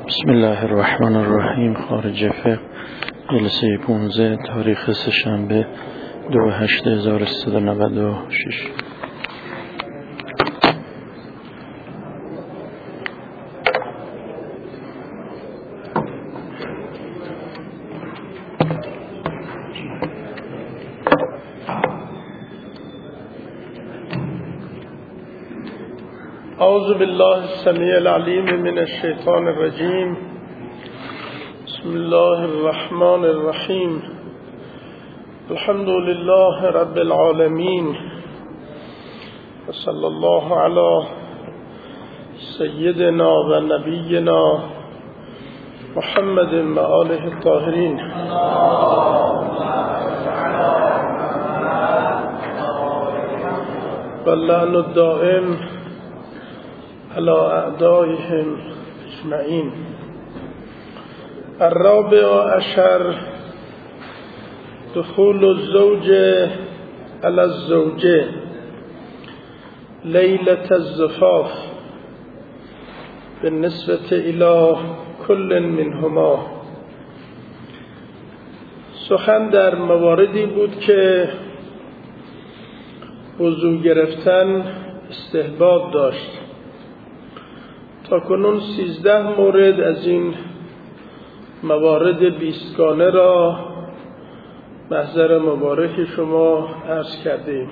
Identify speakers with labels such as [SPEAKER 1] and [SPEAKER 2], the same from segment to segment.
[SPEAKER 1] بسم الله الرحمن الرحیم. خارج فقه جلسه 15 تاریخ سه‌شنبه 2/8/1396.
[SPEAKER 2] اعوذ بالله السمیع العلیم من الشیطان الرجیم. بسم الله الرحمن الرحیم. الحمد لله رب العالمین و صلی الله علی سیدنا و نبینا محمد و آله الطاهرین. و اللعن الدائم على اعدائهم اجمعین. الرابع عشر دخول الزوج على الزوجة ليلة الزفاف بالنسبة إلى كل منهما. سخن در مواردی بود که وضو گرفتن استحباب داشت. تا کنون 13 مورد از این موارد 20گانه را محضر مبارک شما عرض کردیم.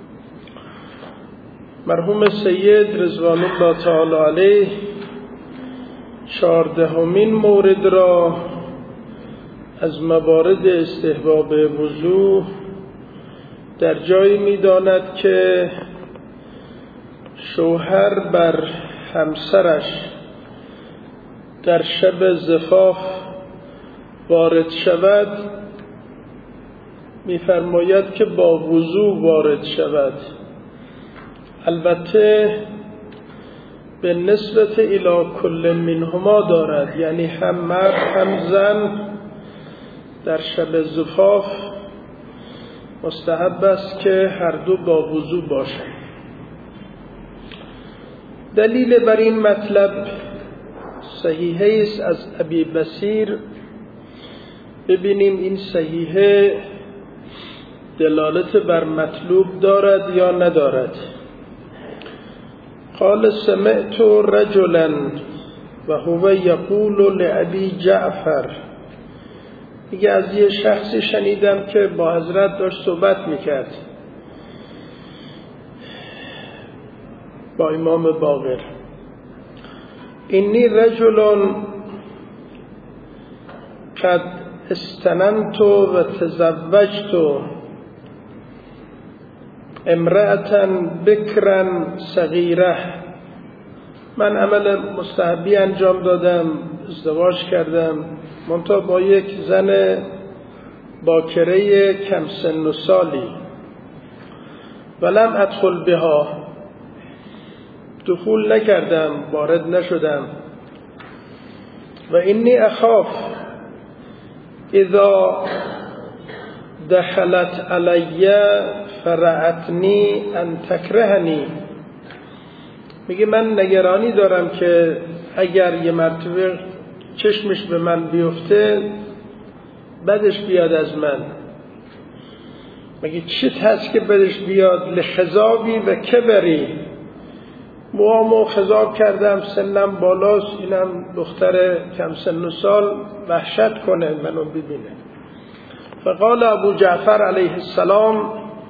[SPEAKER 2] مرحوم سید رضوان الله تعالی علیه 14مین مورد را از موارد استحباب وضو در جایی می‌داند که شوهر بر همسرش در شب زفاف وارد شود، می‌فرماید که با وضو وارد شود. البته به نسبت الی کل منهما دارد، یعنی هم مرد هم زن در شب زفاف مستحب است که هر دو با وضو باشند. دلیل بر این مطلب صحیحه است از ابی بصیر. ببینیم این صحیحه دلالت بر مطلوب دارد یا ندارد. قال سمعت رجلا و هو یقول لابی جعفر، میگه از یه شخصی شنیدم که با حضرت داشت صحبت میکرد، با امام باقر. اینی رجل قد استننت و تزوجت امرأة بکرا صغیره. من عمل مستحبی انجام دادم، ازدواج کردم، منتها با یک زن باکره کم سن و سالی. ولم ادخل بها، دخول نکردم، وارد نشدم. و اینی اخاف اذا دخلت علی فرعتنی ان تکرهنی. میگه من نگرانی دارم که اگر یه مرتبه چشمش به من بیفته بدش بیاد از من. میگه چیت هست که بدش بیاد؟ لخضابی و کبری، موامو خضاب کردم، سنم بالاست، اینم دختر کم سن و سال، وحشت کنه منو ببینه. فقال ابو جعفر علیه السلام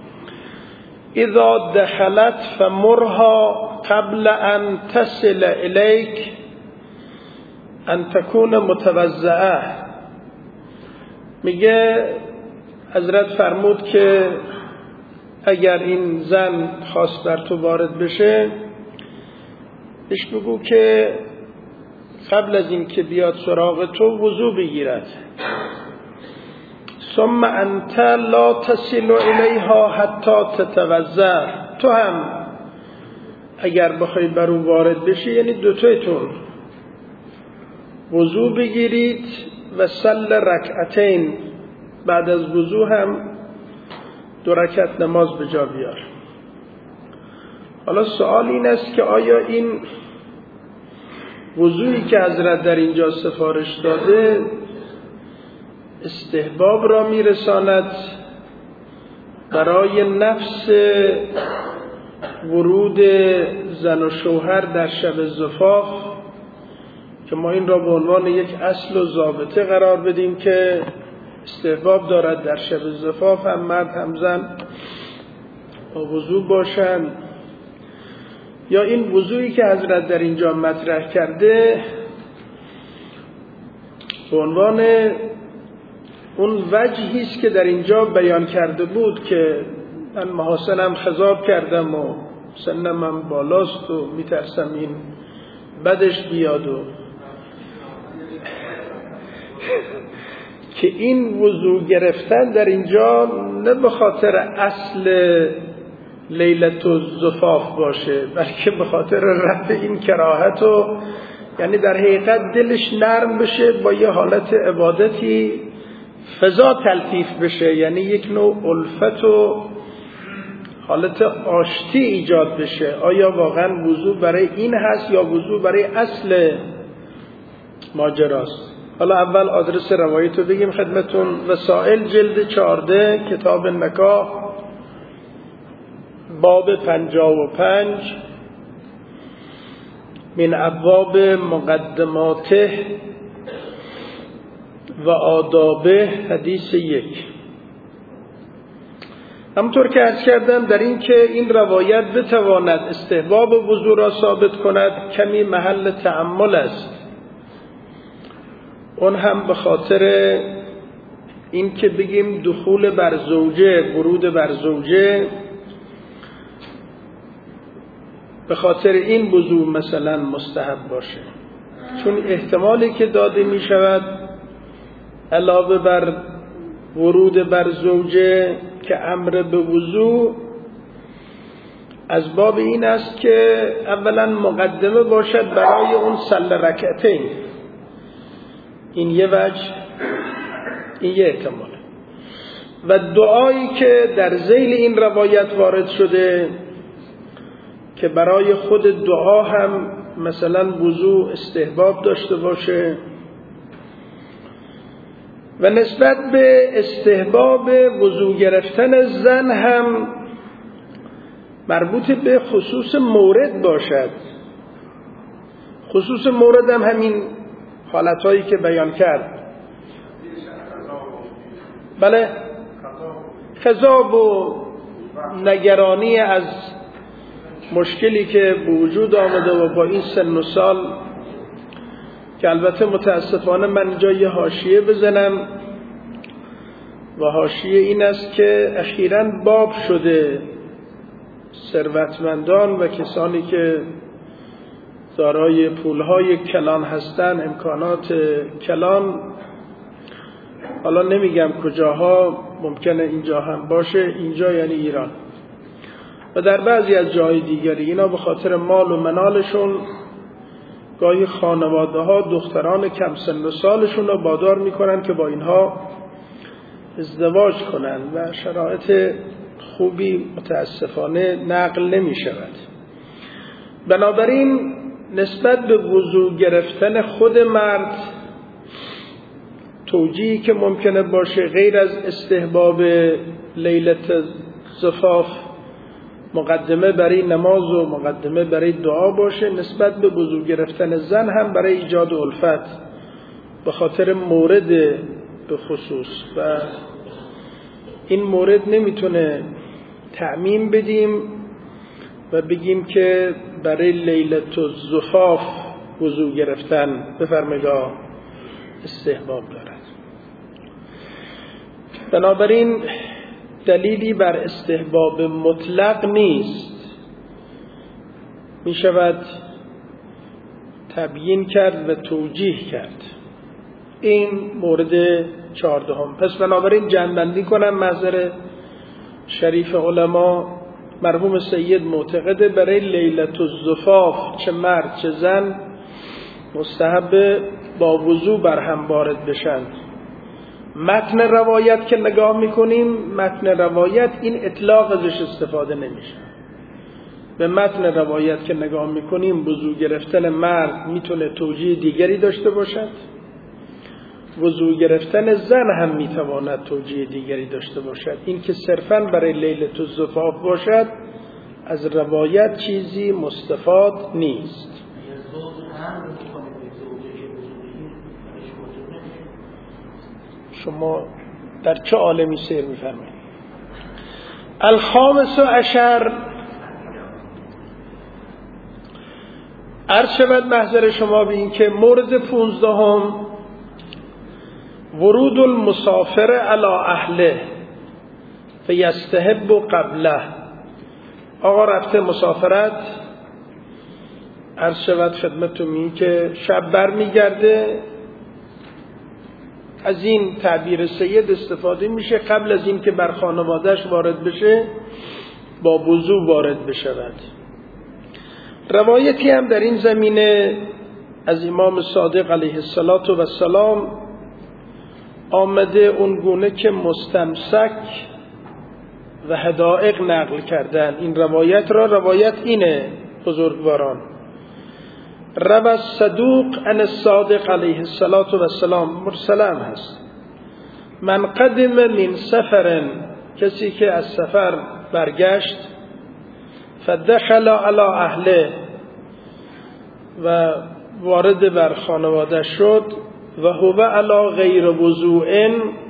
[SPEAKER 2] اذا دخلت فمرها قبل ان تصل الیک ان تكون متوضعه. میگه حضرت فرمود که اگر این زن خواست در تو وارد بشه، بهش بگو که قبل از این که بیاد سراغ تو وضو بگیرد. ثم انت لا تصل الیها حتی تتوضا. تو هم اگر بخوای بر او وارد بشی، یعنی دوتایتون وضو بگیرید و صل رکعتین، بعد از وضو هم 2 رکعت نماز به جا بیار. حالا سوال این است که آیا این وضوئی که حضرت در اینجا سفارش داده استحباب را میرساند برای نفس ورود زن و شوهر در شب زفاف، که ما این را به عنوان یک اصل و ضابطه قرار بدیم که استحباب دارد در شب زفاف هم مرد هم زن با وضو باشند. یا این وضوئی که حضرت در اینجا مطرح کرده به عنوان اون وجهی است که در اینجا بیان کرده بود که من محاسنم خضاب کردم و سنم هم بالاست و میترسم این بدش بیاد و که این وضو گرفتن در اینجا نه به خاطر اصل لیلت الزفاف باشه، بلکه به خاطر رفع این کراهت و یعنی در حقیقت دلش نرم بشه، با یه حالت عبادتی فضا تلطیف بشه، یعنی یک نوع الفت و حالت آشتی ایجاد بشه. آیا واقعا وضو برای این هست یا وضو برای اصل ماجراست؟ حالا اول آدرس روایت رو بگیم خدمتون. وسائل جلد 14 کتاب نکاح باب 55 من ابواب مقدماته و آدابه حدیث 1. همونطور که عرض کردم در این که این روایت بتواند استحباب وضو را ثابت کند کمی محل تأمل است. اون هم به خاطر این که بگیم دخول بر زوجه، ورود بر زوجه، به خاطر این وضو مثلا مستحب باشه، چون احتمالی که داده می شود علاوه بر ورود بر زوجه که امر به وضو از باب این است که اولا مقدمه باشد برای اون صلی رکعتین. این یه وجه، این یه احتمال. و دعایی که در ذیل این روایت وارد شده که برای خود دعا هم مثلا وضو استحباب داشته باشه. و نسبت به استحباب وضو گرفتن زن هم مربوط به خصوص مورد باشد. خصوص مورد هم همین حالتهایی که بیان کرد. بله، خضاب و نگرانی از مشکلی که به وجود آمده و با این سن و سال، که البته متاسفانه من اینجا یه حاشیه بزنم و حاشیه این است که اخیراً باب شده ثروتمندان و کسانی که دارای پولهای کلان هستن، امکانات کلان، حالا نمیگم کجاها، ممکنه اینجا هم باشه، اینجا یعنی ایران و در بعضی از جای دیگری، اینا به خاطر مال و منالشون گاهی خانواده ها دختران کم سن و سالشون رو وادار میکنن که با اینها ازدواج کنن و شرایط خوبی متاسفانه نقل نمی شود. بنابراین نسبت به وضو گرفتن خود مرد توجیهی که ممکنه باشه غیر از استحباب لیلت زفاف مقدمه برای نماز و مقدمه برای دعا باشه، نسبت به وضو گرفتن زن هم برای ایجاد الفت به خاطر مورد به خصوص. و این مورد نمیتونه تعمیم بدیم و بگیم که برای لیلت الزفاف وضو گرفتن بفرمایید استحباب دارد. بنابراین دلیلی بر استحباب مطلق نیست، می شود تبیین کرد و توجیه کرد. این مورد 14. پس بنابراین جمع‌بندی کنم محضر شریف علما، مرحوم سید معتقده برای لیلت الزفاف چه مرد چه زن مستحب با وضو بر هم وارد بشند. متن روایت که نگاه میکنیم، متن روایت این اطلاق ازش استفاده نمیشه. به متن روایت که نگاه میکنیم وضو گرفتن مرد میتونه توجیه دیگری داشته باشد، وضو گرفتن زن هم میتواند توجیه دیگری داشته باشد. این که صرفاً برای لیلة الزفاف باشد از روایت چیزی مستفاد نیست. شما در چه عالمی سیر میفرمایید؟ الخامس عشر، عرض شود محضر شما به این که مورد 15 ورود المسافر علی اهله فیستحب قبله. آقا رفته مسافرت، عرض شود خدمتتون این که شب بر میگرده، از این تعبیر سید استفاده میشه قبل از این که بر خانوادهش وارد بشه با وضو وارد بشود. روایتی هم در این زمینه از امام صادق علیه السلام آمده اونگونه که مستمسک و حدائق نقل کردن. این روایت را روایت اینه بزرگواران: روى الصدوق عن الصادق علیه السلام، مرسلم هست، من قدم من سفر، کسی که از سفر برگشت، فدخل علی اهله، و وارد بر خانواده شد، و هو علی غیر وضوء،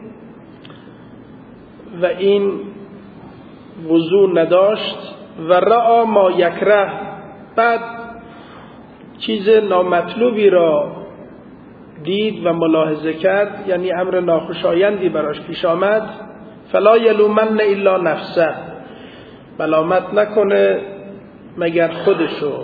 [SPEAKER 2] و این وضو نداشت، و رأى ما یکره، بعد چیز نامطلوبی را دید و ملاحظه کرد، یعنی امر ناخوشایندی براش پیش آمد، فلا یلومن الا نفسه، ملامت نکنه مگر خودشو.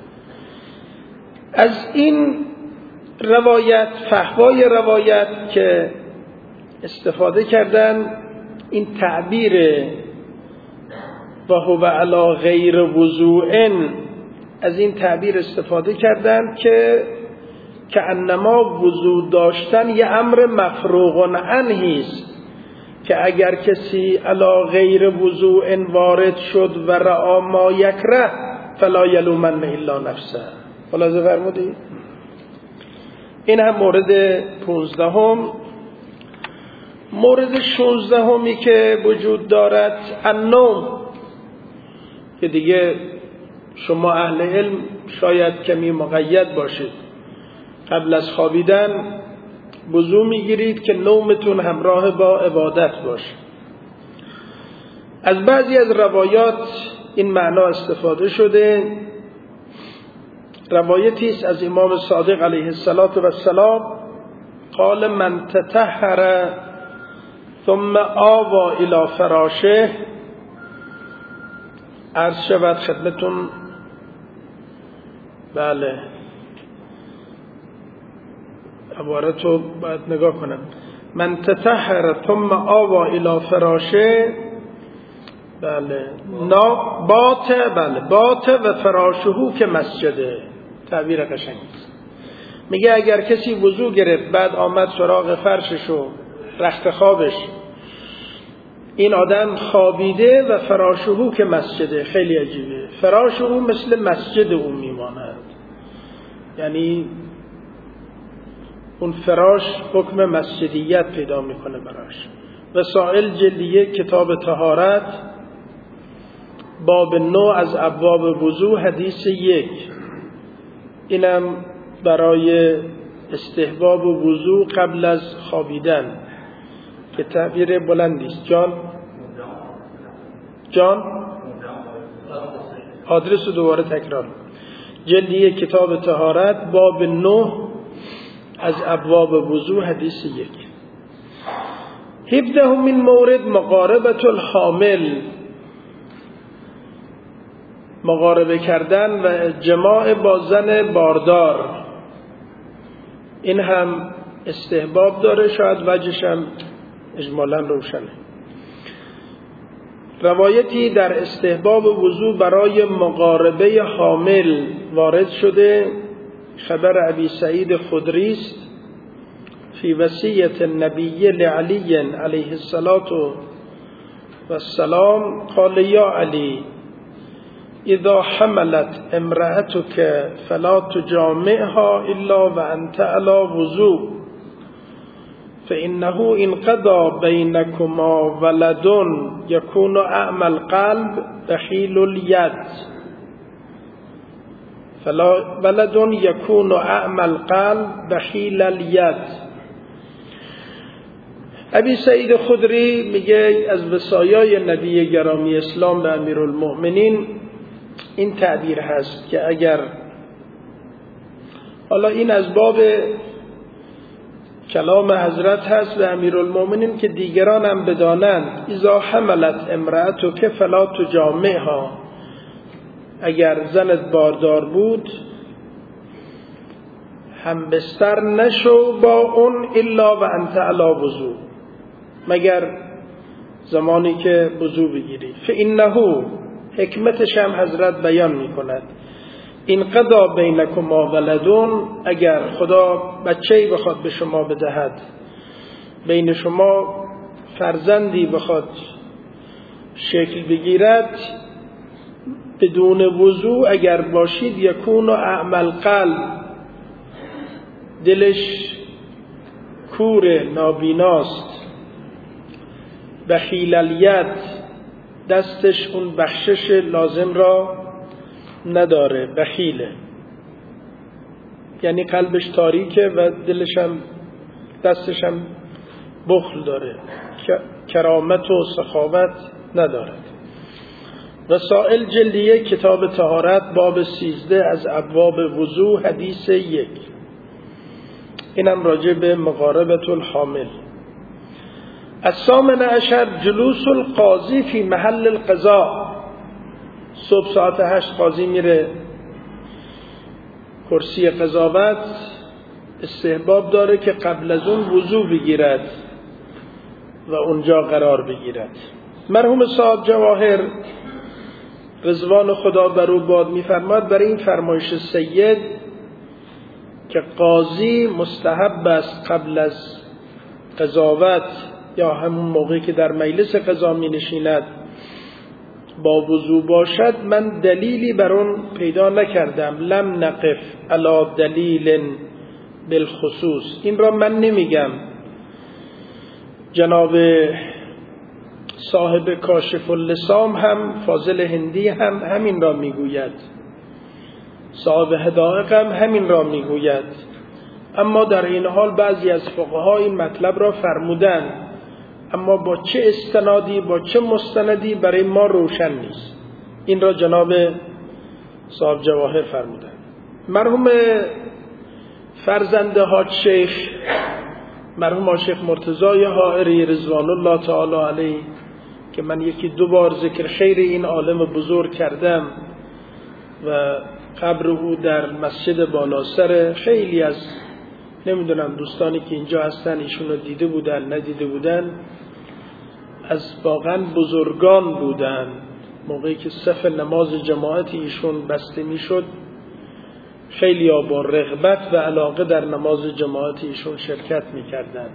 [SPEAKER 2] از این روایت، فحوای روایت که استفاده کردن، این تعبیر و هو علی غیر وضوء، از این تعبیر استفاده کردن که انما وضو داشتن یه امر مفروغ عنه است، که اگر کسی علی غیر وضوء وارد شد و رأى ما یکره فلا یلومن الا نفسه. خلاصه فرمودید؟ این هم مورد 15. مورد 16 که وجود دارد النوم، که دیگه شما اهل علم شاید کمی مقید باشید، قبل از خوابیدن وضو میگیرید که نومتون همراه با عبادت باشه. از بعضی از روایات این معنا استفاده شده. روایتی است از امام صادق علیه السلام قال من تطهر ثم آوى الى فراشه، عرض شود خدمتون، بله عبارتو باید نگاه کنم، من تطهر ثم آوى الى فراشه، بله بات و فراشهو که مسجده، تعبیر قشنگی است. میگه اگر کسی وضو گرفت بعد آمد سراغ فرشش و رخت خوابش، این آدم خوابیده و فراشهو که مسجده. خیلی عجیبه، فراشهو مثل مسجد اون میماند، یعنی اون فراش حکم مسجدیت پیدا میکنه براش. وسائل جلدیه کتاب طهارت باب 9 از ابواب وضو حدیث 1، اینم برای استحباب وضو قبل از خوابیدن که تعبیر بلندی است. جان آدرس رو دوباره تکرار، جلدیه کتاب طهارت باب 9 از ابواب وضو حدیث 1. 17 من مورد مقاربت الحامل، مقاربه کردن و جماع با زن باردار، این هم استحباب داره، شاید وجهش هم اجمالا روشنه. روایتی در استحباب وضو برای مقاربه حامل وارد شده، خبر ابی سعید خدری است فی وصیت النبی لعلی علیه السلام قال یا علی اذا حملت امرأتك فلا تجامعها الا وانت على وضوء فانه ان قضى بينكما ولد يكون اعمى القلب بخيل اليد فلا ولد يكون اعمى القلب بخیل الید. ابی سعید خدری میگه از وصایای نبی گرامی اسلام به امیرالمؤمنین این تعبیر هست که اگر، حالا این از باب کلام حضرت هست به امیرالمؤمنین که دیگران هم بدانند، اذا حملت امرأتک فلا تجامعها، اگر زنت باردار بود هم بستر نشو با اون الا و انت علی وضو، مگر زمانی که وضو بگیری. فانه، حکمتش هم حضرت بیان می کند، این قضا بینکما ولدون، اگر خدا بچه‌ای بخواد به شما بدهد، بین شما فرزندی بخواد شکل بگیرد، بدون وضو اگر باشید، یکون اعمی القلب، دلش کور نابیناست، بخیل الید، دستش اون بخشش لازم را نداره، بخیله یعنی قلبش تاریکه و دلش هم دستش هم بخل داره، کرامت و سخاوت ندارد. رسائل جلد 1 کتاب طهارت باب 13 از ابواب وضو حدیث 1. اینم راجع به مقاربة الحامل. الثامن عشر جلوس القاضی فی محل القضاء، صبح ساعت 8 قاضی میره کرسی قضاوت، استحباب داره که قبل از اون وضو بگیرد و اونجا قرار بگیرد. مرحوم صاحب جواهر رضوان خدا بر او باد می‌فرماد برای این فرمایش سید که قاضی مستحب است قبل از قضاوت یا همون موقعی که در مجلس قضا می نشیند با وضو باشد. من دلیلی بر اون پیدا نکردم، لم نقف علی دلیل بالخصوص، این را من نمیگم، جناب صاحب کاشف اللسام هم، فاضل هندی هم همین را میگوید، صاحب حدائق هم همین را میگوید، اما در این حال بعضی از فقها این مطلب را فرمودند، اما با چه استنادی، با چه مستندی برای ما روشن نیست. این را جناب صاحب جواهر فرمودند. مرحوم فرزند حاج شیخ، مرحوم شیخ مرتضی حائری رضوان الله تعالی علیه، که من 1-2 بار ذکر خیر این عالم بزرگ کردم و قبر او در مسجد بالاسر، خیلی از نمیدونم دوستانی که اینجا هستن ایشون رو دیده بودن ندیده بودن، از واقعا بزرگان بودن. موقعی که صف نماز جماعت ایشون بسته میشد خیلی ها با رغبت و علاقه در نماز جماعت ایشون شرکت میکردن.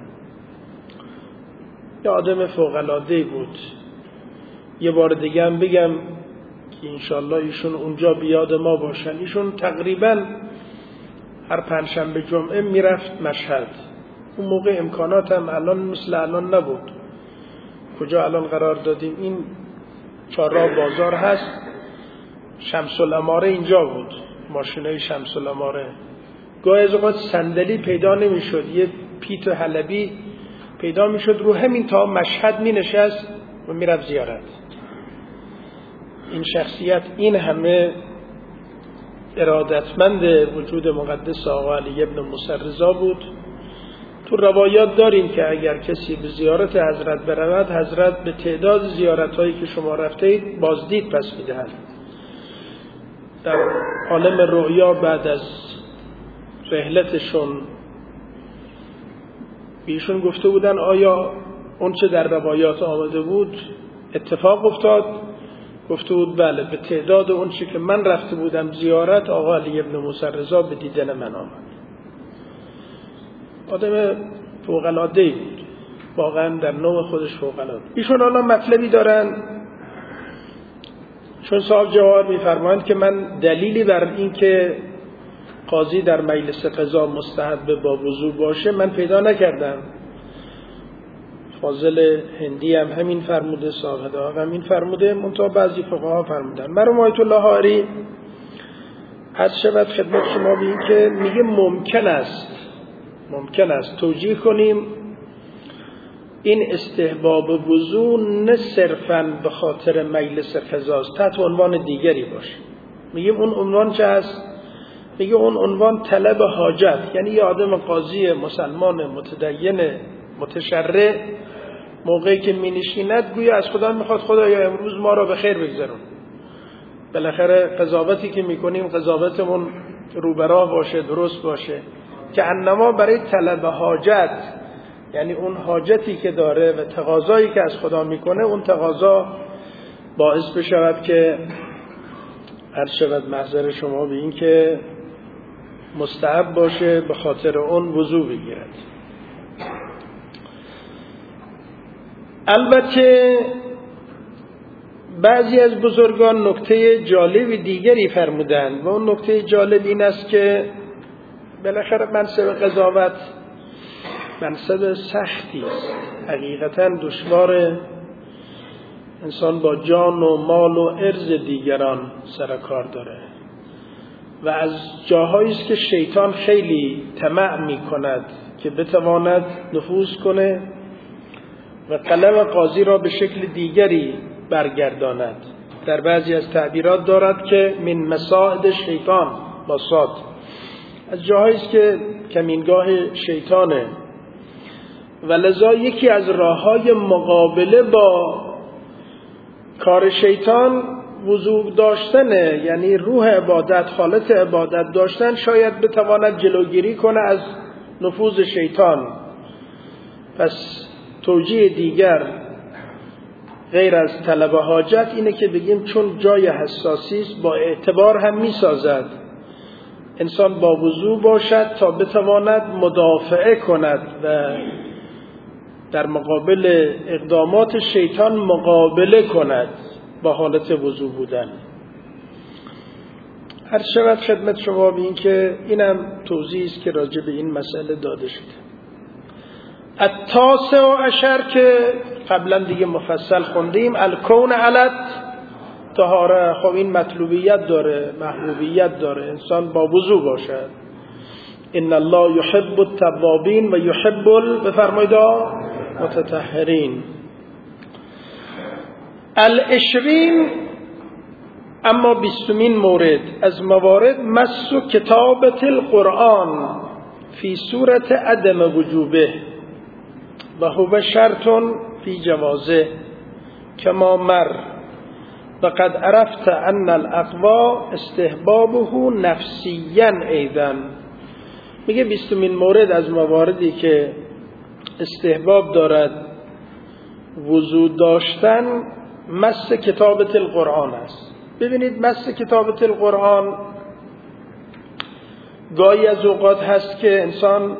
[SPEAKER 2] یه آدم فوق‌العاده‌ای بود. یه بار دیگه هم بگم که انشالله ایشون اونجا بیاد ما باشن. ایشون تقریبا هر پنجشنبه جمعه میرفت مشهد. اون موقع امکانات هم الان مثل الان نبود. کجا الان قرار دادیم؟ این چهارراه بازار هست، شمس العماره اینجا بود، ماشینای شمس العماره. گاهی از اوقات صندلی پیدا نمیشد، یه پیت حلبی پیدا میشد، رو همین تا مشهد می نشست و میرفت زیارت. این شخصیت این همه ارادتمند وجود مقدس آقا علی ابن موسی رضا بود. تو روایات داریم که اگر کسی به زیارت حضرت برود، حضرت به تعداد زیارت‌هایی که شما رفتید بازدید پس می‌دهند. در عالم رؤیا بعد از رحلتشون بیشون گفته بودن آیا اون چه در روایات آمده بود اتفاق افتاد؟ گفته بود بله، به تعداد اون چه که من رفته بودم زیارت، آقا علی ابن موسی رضا به دیدن من آمد. آدم فوق‌العاده‌ای بود، واقعا در نوع خودش فوق‌العاده. ایشون الان مطلبی دارن چون صاحب جواهر میفرمایند که من دلیلی بر این که قاضی در مجلس قضا مستحب با وضو باشه من پیدا نکردم. فاضل هندی هم همین فرموده، صاحب هم همین فرموده، منتها بعضی فقها فرمودن. مرحوم آیت الله حاری عرض شود خدمت شما به این که میگه ممکن است توجیه کنیم این استحباب وضو نه صرفاً به خاطر مجلس قضاست، تحت عنوان دیگری باشه. میگیم اون عنوان چه هست؟ میگه اون عنوان طلب حاجت، یعنی یه آدم قاضی مسلمان متدین متشرع موقعی که می نشیند گویا از خدا میخواد خدایا امروز ما را به خیر بگذرون، بالاخره قضاوتی که میکنیم قضاوتمون رو به راه باشه، درست باشه، که انما برای طلب حاجت، یعنی اون حاجتی که داره و تقاضایی که از خدا میکنه اون تقاضا باعث بشود که عرض شود محضر شما به این که مستحب باشه به خاطر اون وضو بگیرد. البته بعضی از بزرگان نکته جالب دیگری فرمودند و اون نکته جالب این است که بالاخره منصب قضاوت منصب سختی است، حقیقتا دشوار، انسان با جان و مال و عرض دیگران سر کار داره و از جاهایی است که شیطان خیلی طمع می کند که بتواند نفوذ کنه و قلم قاضی را به شکل دیگری برگرداند. در بعضی از تعبیرات دارد که من مساعد شیطان با صاد، از جاهایی است که کمینگاه شیطانه و لذا یکی از راههای مقابله با کار شیطان وضو داشتنه، یعنی روح عبادت، حالت عبادت داشتن شاید بتواند جلوگیری کنه از نفوذ شیطان. پس توجیه دیگر غیر از طلب حاجت اینه که بگیم چون جای حساسی است با اعتبار هم میسازد انسان با وضو باشد تا بتواند مدافعه کند و در مقابل اقدامات شیطان مقابله کند با حالت وضو بودن. هر شود خدمت شما به این که اینم توضیحی است که راجع به این مسئله داده شده. التاسع عشر که قبلا دیگه مفصل خوندیم، الکون علت طهاره. خب این مطلوبیت داره، محبوبیت داره، انسان با وضو باشد. ان الله یحب التوابین و یحب بفرمایید متطهرین. العشرین اما 20مین مورد از موارد مس کتابت القرآن فی صورت عدم وجوبه و هو شرط فی جوازه کما مر و قد عرفت ان الاقوى استحبابه نفسیا ایضا. میگه 20مین مورد از مواردی که استحباب دارد وضو داشتن مس کتابت القرآن است. ببینید مس کتابت القرآن گاهی از اوقات هست که انسان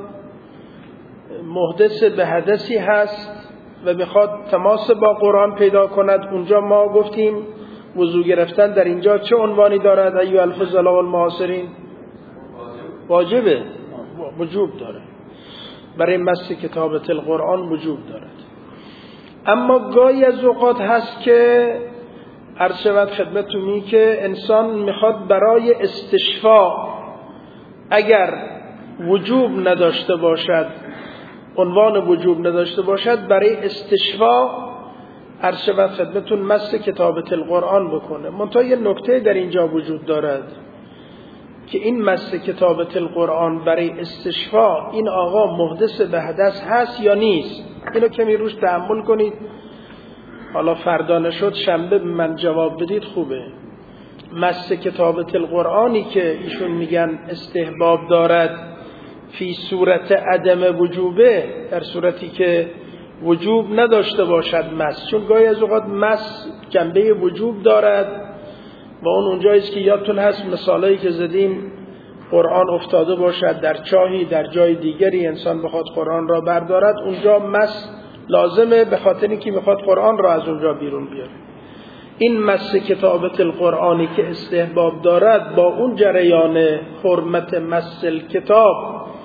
[SPEAKER 2] محدث به حدثی هست و میخواد تماس با قرآن پیدا کند. اونجا ما گفتیم وضو گرفتن در اینجا چه عنوانی دارد؟ ایو الفضلا والمعاصرین واجبه، وجوب داره، برای مس کتابت القرآن وجوب دارد. اما گاهی از اوقات هست که عرض شود خدمتتون که انسان میخواد برای استشفاء اگر وجوب نداشته باشد، عنوان وجوب نداشته باشد، برای استشفاء عرض شود خدمتتون مس کتابت القرآن بکنه. منتها یه نکته در اینجا وجود دارد که این مس کتابت القرآن برای استشفاء این آقا محدث به حدث هست یا نیست؟ اینو کمی روش تأمل کنید. حالا فردا نشد شنبه من جواب بدید خوبه. مس کتابت القرآنی که ایشون میگن استحباب دارد فی صورت عدم وجوبه، در صورتی که وجوب نداشته باشد مس، چون گاهی از اوقات مس جنبه وجوب دارد و اون اونجاییست که یادتون هست مثالایی که زدیم قرآن افتاده باشد در چاهی، در جای دیگری انسان بخواد قرآن را بردارد، اونجا مس لازمه به خاطر اینکه میخواد قرآن را از اونجا بیرون بیاره. این مس کتابت القرآنی که استحباب دارد با اون جریان حرمت مس کتاب،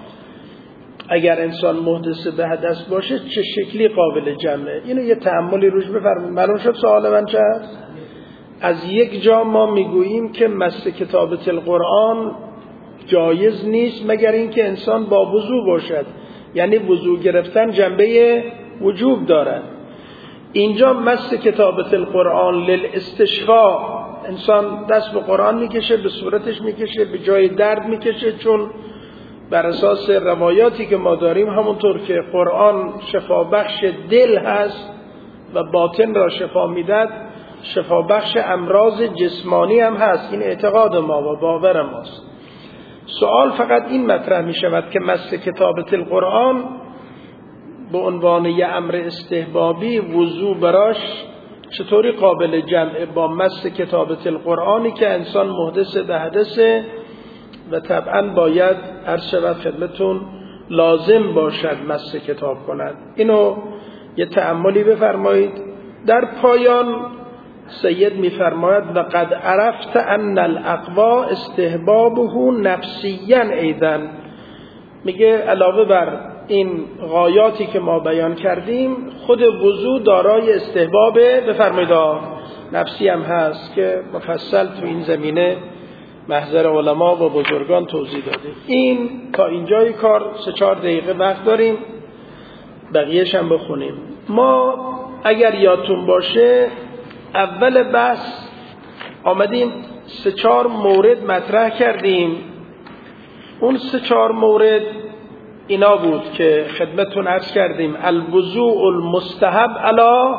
[SPEAKER 2] اگر انسان محدث به حدث باشه چه شکلی قابل جمعه؟ اینو یه تأملی روش بفرمایید. معلوم شد سوال من چه است؟ از یک جا ما میگوییم که مس کتابت القرآن جایز نیست مگر اینکه انسان با وضو باشد، یعنی وضو گرفتن جنبه وجوب دارد. اینجا مس کتابت القرآن للاستشفاء، انسان دست به قرآن میکشه، به صورتش میکشه، به جای درد میکشه، چون بر اساس روایاتی که ما داریم همونطور که قرآن شفا بخش دل هست و باطن را شفا میدهد، شفا بخش امراض جسمانی هم هست. این اعتقاد ما و باور ماست. سوال فقط این مطرح می شود که مس کتابت القرآن به عنوان یه امر استحبابی وضو براش چطوری قابل جمع با مس کتابت القرآنی که انسان محدث به حدثه و طبعا باید عرض شود خدمتون لازم باشد مس کتاب کند. اینو یه تأملی بفرمایید. در پایان سید میفرماید و قد عرفت ان الاقوا استحبابه نفسیاً ایضا. میگه علاوه بر این غایاتی که ما بیان کردیم، خود وضو دارای استحباب بفرمایید نفسی هم هست که مفصل تو این زمینه محضر علما و بزرگان توضیح داده. این تا اینجای کار 3-4 دقیقه وقت داریم، بقیه‌ش هم بخونیم. ما اگر یادتون باشه اول بحث آمدیم 3-4 مورد مطرح کردیم. اون 3-4 مورد اینا بود که خدمتتون عرض کردیم. الوضوء المستحب علی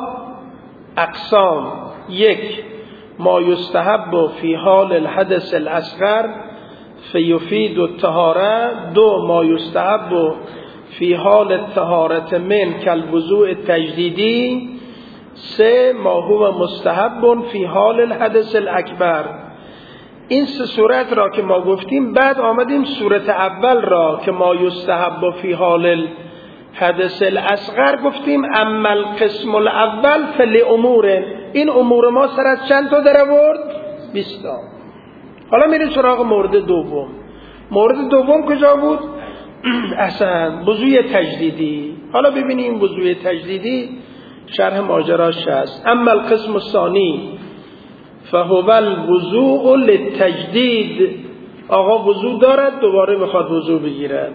[SPEAKER 2] اقسام: 1 ما یستحب فی حال الحدث الاصغر فیفید الطهاره. 2 ما یستحب فی حال الطهارة من کالوضوء التجدیدی. 3 ما هو مستحب فی حال الحدث الاکبر. این 3 صورت را که ما گفتیم، بعد آمدیم صورت اول را که ما یستحب فی حال الحدث الاصغر گفتیم اما القسم الاول فلامور. این امور ما سر از چند تا در آورد؟ 20 تا. حالا میریم سراغ مورد دوم. مورد دوم کجا بود؟ احسن، وضوء تجدیدی. حالا ببینیم وضوء تجدیدی شرح ماجراش هست. اما القسم الثانی فهو الوضوء للتجدید. آقا وضو دارد، دوباره میخواد وضو بگیرد.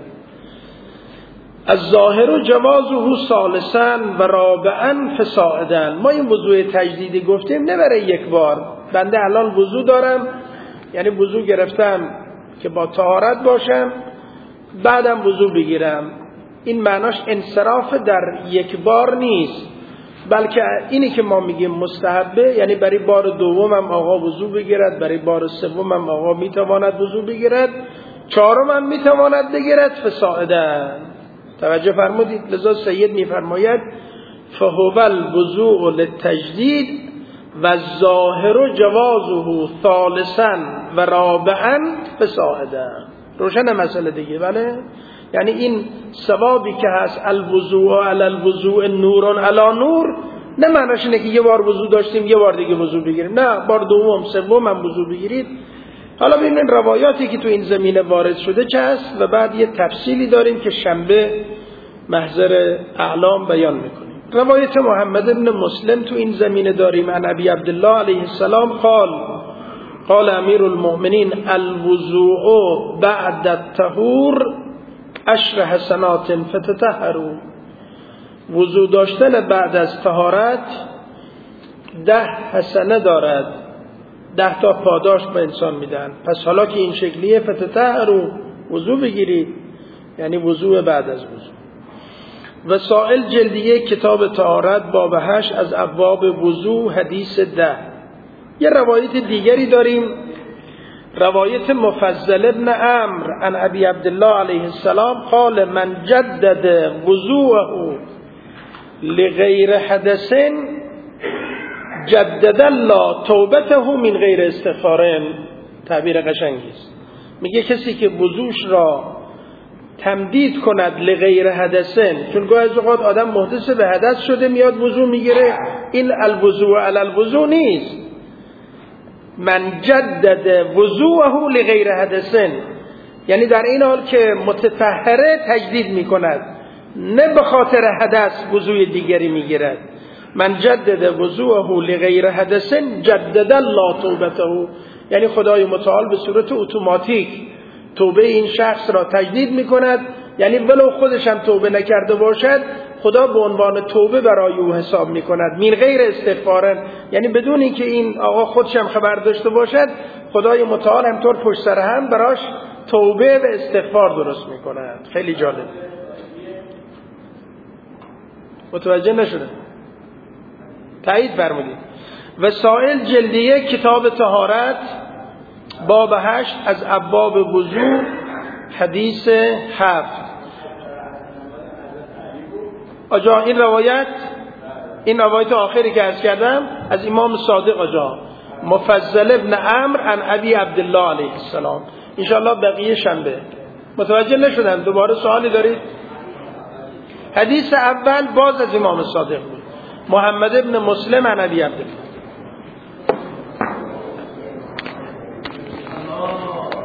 [SPEAKER 2] الظاهر جوازه ثالثا و رابعا فصاعدا. ما این وضوء تجدیدی گفتیم نه برای یک بار. بنده الان وضو دارم، یعنی وضو گرفتم که با طهارت باشم، بعدم وضو بگیرم. این معناش انصراف در یک بار نیست، بلکه اینی که ما میگیم مستحبه، یعنی برای بار دومم آقا وضو بگیرد، برای بار سومم آقا میتواند وضو بگیرد، چهارمم میتواند بگیرد فصاعدا. توجه فرمودید؟ لذا سید میفرماید فهو الوضوء للتجدید و الظاهر جوازه ثالثا و رابعا فصاعدا. روشن مسئله دیگه؟ بله. یعنی این ثوابی که هست الوضوء علی الوضوء نور علی نور، نه معناش اینه که یه بار وضو داشتیم یه بار دیگه وضو بگیریم، نه، بار دوم سوم هم وضو بگیرید. حالا ببینید روایاتی که تو این زمینه وارد شده چه است و بعد یه تفصیلی داریم که شنبه محضر اعلام بیان میکنیم. روایت محمد ابن مسلم تو این زمینه داریم. عن ابی عبدالله علیه السلام قال امیر المؤمنین الوضوء بعد الطهور 10 حسنات فتطهروا. وضو داشتن بعد از طهارت 10 حسنه دارد، 10 تا پاداش به انسان میدن. پس حالا که این شکلیه فتطهروا، وضو بگیرید، یعنی وضو بعد از وضو. وسائل جلدیه کتاب طهارت باب 8 از ابواب وضو حدیث 10. یه روایت دیگری داریم، روایت مفضل ابن عمرو عن ابی عبدالله علیه السلام قال من جدد وضوءه لغیر حدث جدد الله توبته من غیر استغفار. تعبیر قشنگی است. میگه کسی که وضوش را تمدید کند لغیر حدثن، چون گاهی از اوقات آدم محدث به حدث شده میاد وضو میگیره، این الوضوء علی الوضوء نیست. من جدد وضوءه لغیر حدث، یعنی در این حال که متطهره تجدید میکند، نه به خاطر حدث وضوء دیگری میگیرد. من جدد وضوءه لغیر حدث جدد الله توبته، یعنی خدای متعال به صورت اتوماتیک توبه این شخص را تجدید میکند، یعنی ولو خودش هم توبه نکرده باشد خدا به عنوان توبه برای او حساب میکند. من غیر استغفار، یعنی بدون اینکه این آقا خودش هم خبر داشته باشد خدای متعال همطور پشت سر هم براش توبه و استغفار درست میکند. خیلی جالب. متوجه نشده؟ تایید فرمودید. وسائل جلدیه کتاب طهارت باب 8 از ابواب وضو حدیث 7. آجا این روایت آخری که عرض کردم از امام صادق آجا مفضل ابن عمرو عن ابی عبدالله علیه السلام. انشاءالله بقیه شنبه. متوجه نشدن؟ دوباره سوالی دارید؟ حدیث اول باز از امام صادق بود، محمد ابن مسلم عن ابی عبدالله.